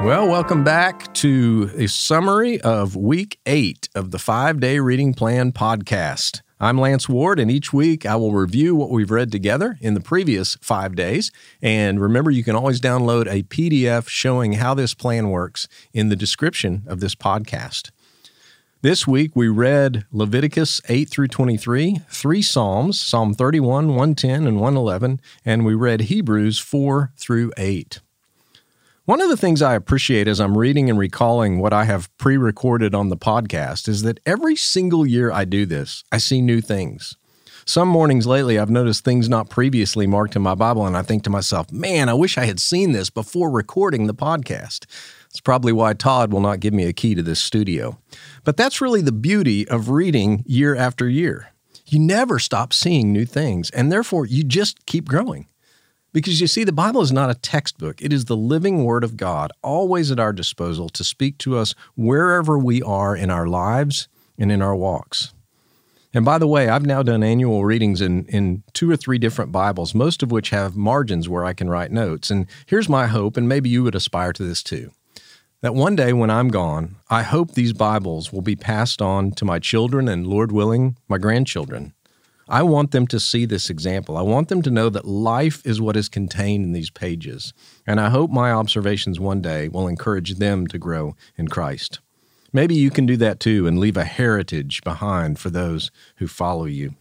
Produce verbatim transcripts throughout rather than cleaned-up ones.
Well, welcome back to a summary of week eight of the five-day reading plan podcast. I'm Lance Ward, and each week I will review what we've read together in the previous five days. And remember, you can always download a P D F showing how this plan works in the description of this podcast. This week we read Leviticus eight through twenty-three, three Psalms, Psalm thirty-one, one ten, and one eleven, and we read Hebrews four through eight. One of the things I appreciate as I'm reading and recalling what I have pre-recorded on the podcast is that every single year I do this, I see new things. Some mornings lately, I've noticed things not previously marked in my Bible, and I think to myself, man, I wish I had seen this before recording the podcast. It's probably why Todd will not give me a key to this studio. But that's really the beauty of reading year after year. You never stop seeing new things, and therefore you just keep growing. Because you see, the Bible is not a textbook. It is the living Word of God, always at our disposal to speak to us wherever we are in our lives and in our walks. And by the way, I've now done annual readings in, in two or three different Bibles, most of which have margins where I can write notes. And here's my hope, and maybe you would aspire to this too, that one day when I'm gone, I hope these Bibles will be passed on to my children and, Lord willing, my grandchildren. I want them to see this example. I want them to know that life is what is contained in these pages. And I hope my observations one day will encourage them to grow in Christ. Maybe you can do that too and leave a heritage behind for those who follow you.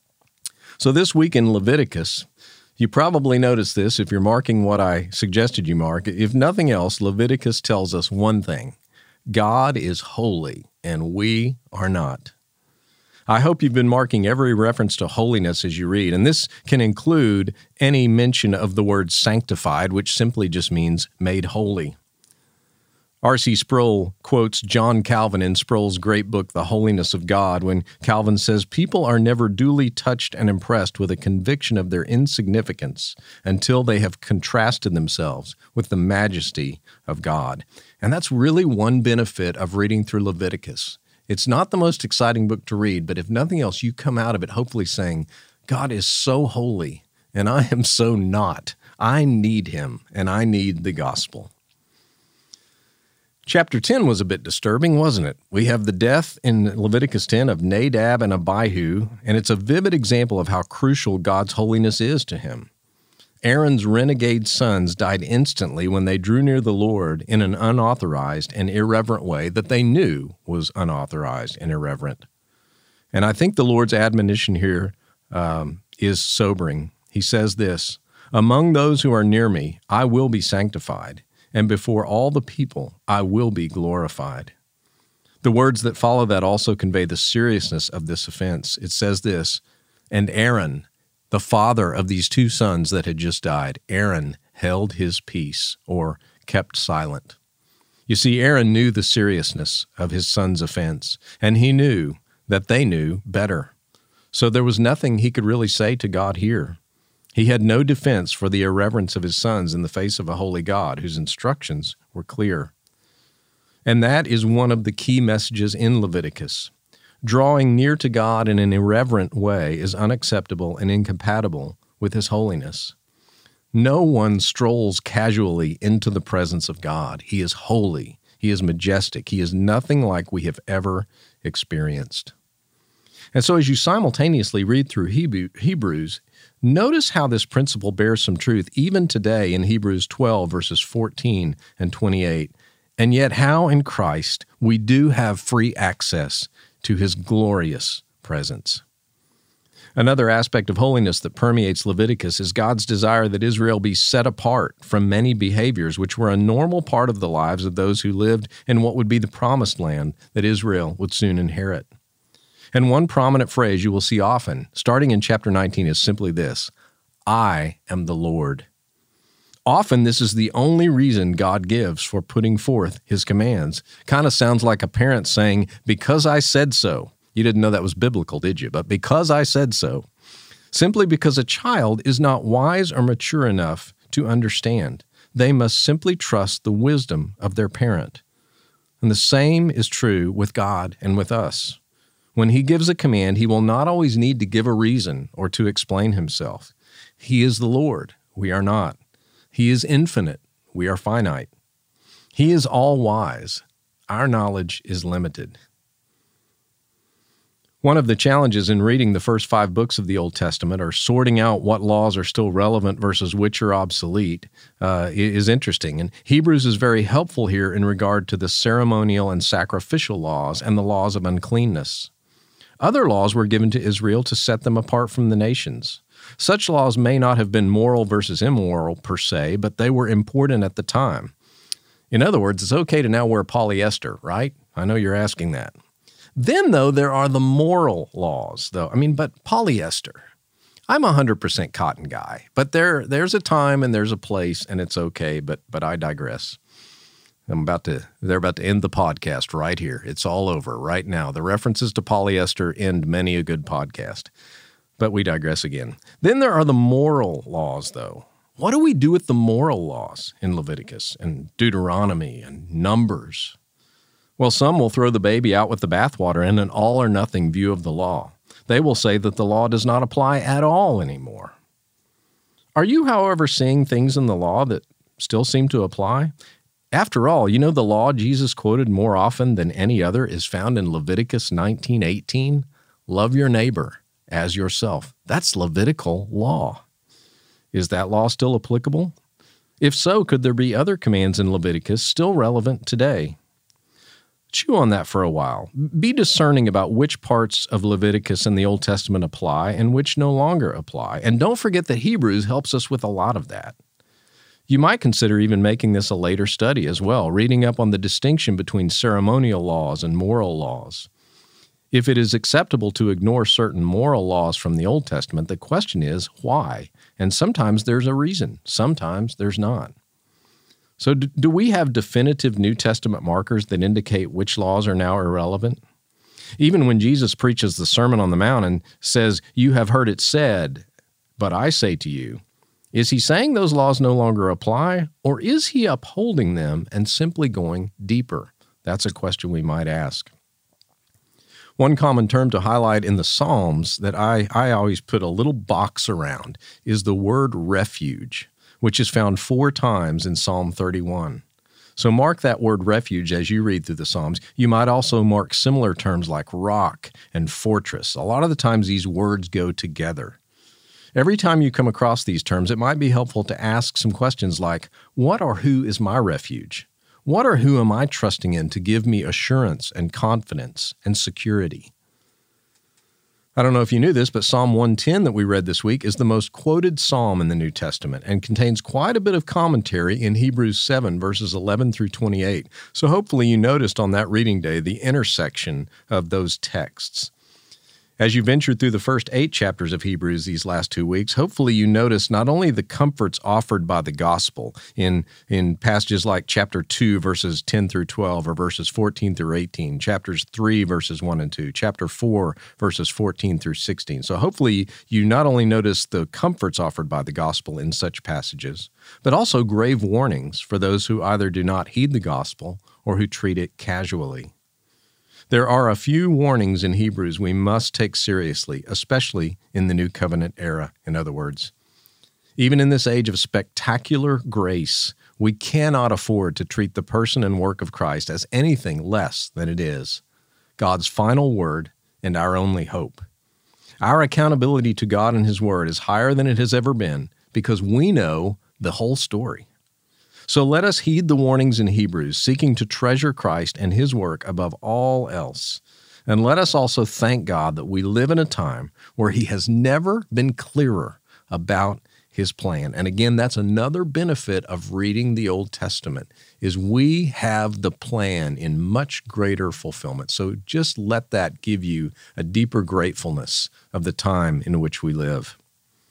So this week in Leviticus, you probably noticed this if you're marking what I suggested you mark. If nothing else, Leviticus tells us one thing: God is holy and we are not. I hope you've been marking every reference to holiness as you read, and this can include any mention of the word sanctified, which simply just means made holy. R C Sproul quotes John Calvin in Sproul's great book, The Holiness of God, when Calvin says, "People are never duly touched and impressed with a conviction of their insignificance until they have contrasted themselves with the majesty of God." And that's really one benefit of reading through Leviticus. It's not the most exciting book to read, but if nothing else, you come out of it hopefully saying, God is so holy, and I am so not. I need him, and I need the gospel. Chapter ten was a bit disturbing, wasn't it? We have the death in Leviticus ten of Nadab and Abihu, and it's a vivid example of how crucial God's holiness is to him. Aaron's renegade sons died instantly when they drew near the Lord in an unauthorized and irreverent way that they knew was unauthorized and irreverent. And I think the Lord's admonition here um, is sobering. He says this, "Among those who are near me, I will be sanctified, and before all the people, I will be glorified." The words that follow that also convey the seriousness of this offense. It says this, "And Aaron, the father of these two sons that had just died, Aaron held his peace," or kept silent. You see, Aaron knew the seriousness of his son's offense, and he knew that they knew better. So there was nothing he could really say to God here. He had no defense for the irreverence of his sons in the face of a holy God whose instructions were clear. And that is one of the key messages in Leviticus. Drawing near to God in an irreverent way is unacceptable and incompatible with his holiness. No one strolls casually into the presence of God. He is holy. He is majestic. He is nothing like we have ever experienced. And so as you simultaneously read through Hebrews, notice how this principle bears some truth even today in Hebrews twelve, verses fourteen and twenty-eight, and yet how in Christ we do have free access to his glorious presence. Another aspect of holiness that permeates Leviticus is God's desire that Israel be set apart from many behaviors which were a normal part of the lives of those who lived in what would be the promised land that Israel would soon inherit. And one prominent phrase you will see often, starting in chapter nineteen, is simply this: "I am the Lord." Often this is the only reason God gives for putting forth his commands. Kind of sounds like a parent saying, "Because I said so." You didn't know that was biblical, did you? But because I said so. Simply because a child is not wise or mature enough to understand. They must simply trust the wisdom of their parent. And the same is true with God and with us. When he gives a command, he will not always need to give a reason or to explain himself. He is the Lord. We are not. He is infinite. We are finite. He is all-wise. Our knowledge is limited. One of the challenges in reading the first five books of the Old Testament, or sorting out what laws are still relevant versus which are obsolete, uh, is interesting. And Hebrews is very helpful here in regard to the ceremonial and sacrificial laws and the laws of uncleanness. Other laws were given to Israel to set them apart from the nations. Such laws may not have been moral versus immoral per se, but they were important at the time. In other words, it's okay to now wear polyester, right? I know you're asking that. Then, though, there are the moral laws, though. I mean, but polyester. I'm a one hundred percent cotton guy, but there, there's a time and there's a place, and it's okay, but but I digress. I'm about to, they're about to end the podcast right here. It's all over right now. The references to polyester end many a good podcast, but we digress again. Then there are the moral laws, though. What do we do with the moral laws in Leviticus and Deuteronomy and Numbers? Well, some will throw the baby out with the bathwater in an all-or-nothing view of the law. They will say that the law does not apply at all anymore. Are you, however, seeing things in the law that still seem to apply? After all, you know the law Jesus quoted more often than any other is found in Leviticus nineteen eighteen. Love your neighbor as yourself. That's Levitical law. Is that law still applicable? If so, could there be other commands in Leviticus still relevant today? Chew on that for a while. Be discerning about which parts of Leviticus in the Old Testament apply and which no longer apply. And don't forget that Hebrews helps us with a lot of that. You might consider even making this a later study as well, reading up on the distinction between ceremonial laws and moral laws. If it is acceptable to ignore certain moral laws from the Old Testament, the question is why? And sometimes there's a reason, sometimes there's not. So do we have definitive New Testament markers that indicate which laws are now irrelevant? Even when Jesus preaches the Sermon on the Mount and says, "You have heard it said, but I say to you," is he saying those laws no longer apply, or is he upholding them and simply going deeper? That's a question we might ask. One common term to highlight in the Psalms that I, I always put a little box around is the word refuge, which is found four times in Psalm thirty-one. So mark that word refuge as you read through the Psalms. You might also mark similar terms like rock and fortress. A lot of the times these words go together. Every time you come across these terms, it might be helpful to ask some questions like, what or who is my refuge? What or who am I trusting in to give me assurance and confidence and security? I don't know if you knew this, but Psalm one ten that we read this week is the most quoted psalm in the New Testament and contains quite a bit of commentary in Hebrews seven, verses eleven through twenty-eight. So hopefully you noticed on that reading day the intersection of those texts. As you ventured through the first eight chapters of Hebrews these last two weeks, hopefully you noticed not only the comforts offered by the gospel in, in passages like chapter two, verses ten through twelve, or verses fourteen through eighteen, chapters three, verses one and two, chapter four, verses fourteen through sixteen. So hopefully you not only notice the comforts offered by the gospel in such passages, but also grave warnings for those who either do not heed the gospel or who treat it casually. There are a few warnings in Hebrews we must take seriously, especially in the New Covenant era, in other words. Even in this age of spectacular grace, we cannot afford to treat the person and work of Christ as anything less than it is, God's final word and our only hope. Our accountability to God and His Word is higher than it has ever been because we know the whole story. So let us heed the warnings in Hebrews, seeking to treasure Christ and His work above all else. And let us also thank God that we live in a time where He has never been clearer about His plan. And again, that's another benefit of reading the Old Testament, is we have the plan in much greater fulfillment. So just let that give you a deeper gratefulness of the time in which we live.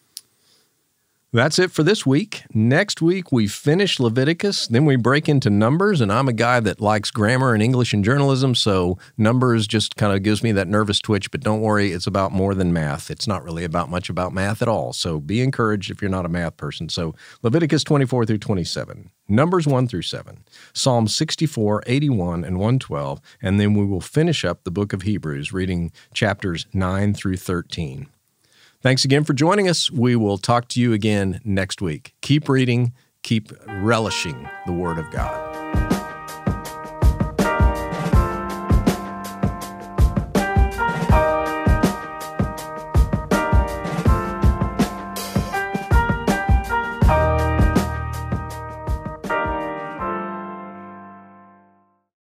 That's it for this week. Next week, we finish Leviticus, then we break into Numbers, and I'm a guy that likes grammar and English and journalism, so Numbers just kind of gives me that nervous twitch, but don't worry, it's about more than math. It's not really about much about math at all, so be encouraged if you're not a math person. So Leviticus twenty-four through twenty-seven, Numbers one through seven, Psalm sixty-four, eighty-one, and one twelve, and then we will finish up the book of Hebrews, reading chapters nine through thirteen. Thanks again for joining us. We will talk to you again next week. Keep reading, keep relishing the Word of God.